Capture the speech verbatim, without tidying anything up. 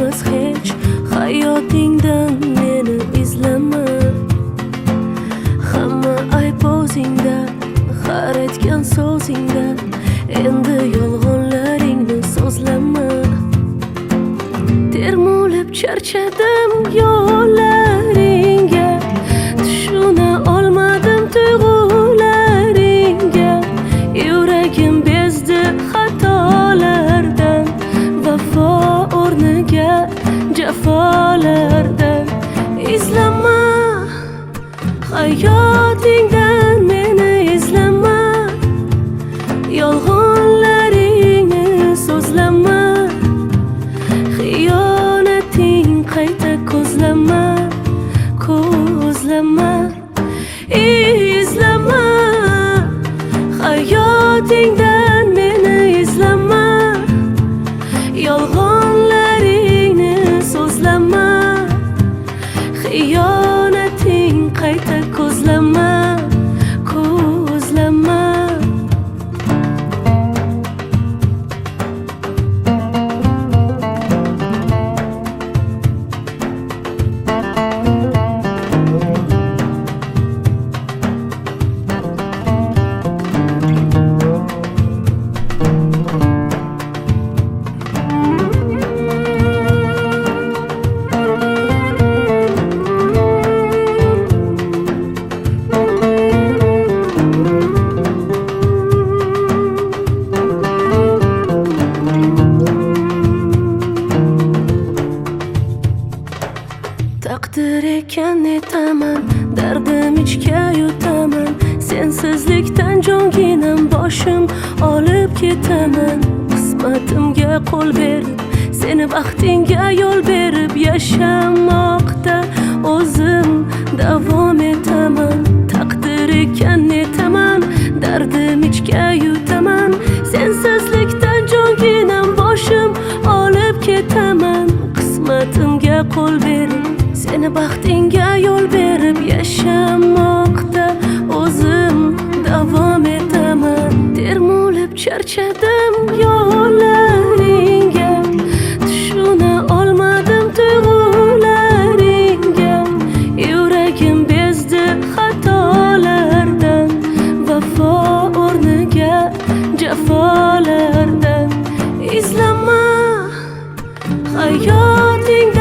emas hech. Hayotingdan meni izlama. Hamma ayb o'zingda, har aytgan so'zingda. Endi yolg'onlaringni so'zlama. Termulib charchadim yo'llaringga, tushuna olmadim tuyg'ularingga. Yuragim bezdi xatolardan, vafo o'rniga jafolardan. Izlama hayotingdan meni izlama. Yolg'onlaringni so'zlama. Xiyonating qayta ko'zlama, ko'zlama. Izlama hayotingdan meni izlama. Yolg'onlaringni so'zlama. Xiyonating qayta ko'zlama, ko'zlama. Taqdir ekan netaman, dardim ichga yutaman. Sensizlikdan jonginam boshim olib ketaman. Qismatimga qo'l berib, seni baxtingga yo'l berib yashamoqda o'zim davom etaman. Taqdir ekan netaman, dardim ichga yutaman. Sensizlikdan jonginam boshim olib ketaman. Qismatimga qo'l berib, seni baxtingga yo'l berib yashamoqda o'zim davom etaman. Termulib charchadim yo'llaringga, tushuna olmadim tuyg'ularingga. Yuragim bezdi xatolardan, vafo o'rniga jafolardan. Izlama hayoting